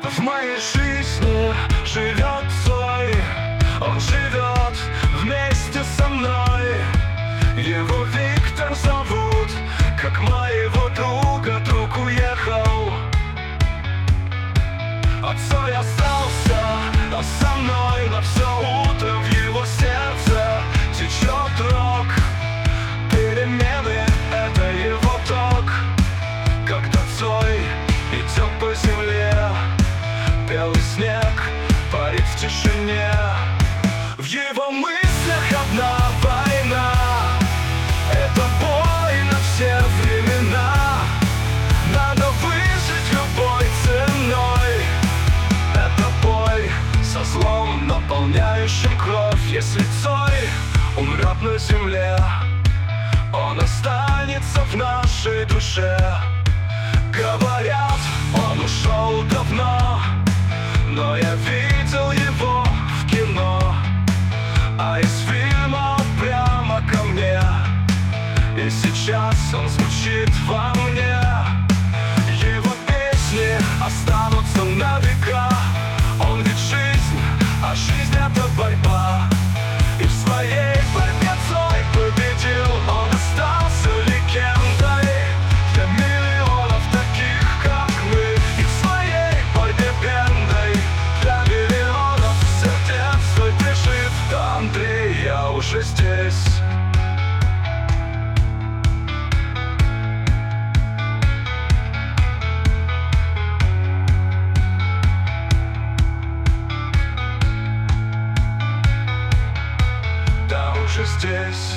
В моей жизни живет Цой. Он живет вместе со мной. Его Виктор зовут, как моего друга. Друг уехал, а Цой остался, а со мной на все утро. В его сердце течет рок. Перемены — это его ток. Когда Цой идет по земле, белый снег парит в тишине. В его мыслях одна война. Это бой на все времена. Надо выжить любой ценой. Это бой со злом, наполняющим кровь. Если Цой умрет на земле, он останется в нашей душе. Говорят, он ушел давно, но я видел его в кино. А из фильма прямо ко мне, и сейчас он звучит во мне. Его песни останутся на века. Он ведь жизнь, а жизнь — это борьба. И в своей борьбе Цой победил. Он остался легендой для миллионов таких, как мы. И в своей борьбе бендой для миллионов сердец. Цой бежит, да, Андрей, я уже здесь. Уже здесь.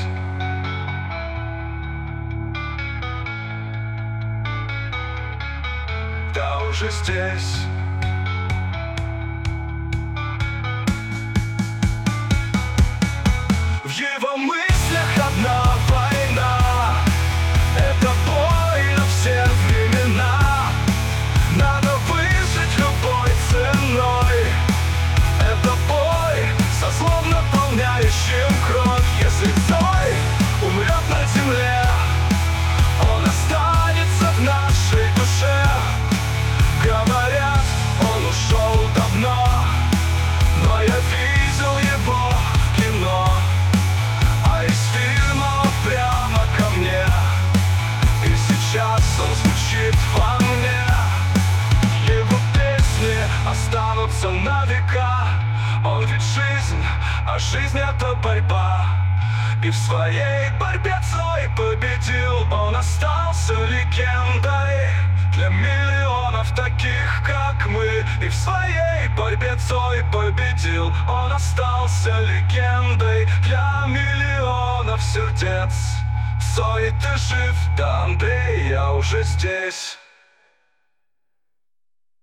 Да, уже здесь. В его мыслях одна война. Это бой на все времена. Надо выжить любой ценой. Это бой со злом, наполняющим кровь. Если Цой умрет на земле, он останется в нашей душе. Говорят, он ушел давно, но я видел его в кино. А из фильма прямо ко мне, и сейчас он звучит во мне. Его песни останутся на века. Он ведь жизнь, а жизнь — это борьба. И в своей борьбе Цой победил. Он остался легендой для миллионов таких, как мы. И в своей борьбе Цой победил. Он остался легендой для миллионов сердец. Цой, ты жив, да, Андрей, я уже здесь.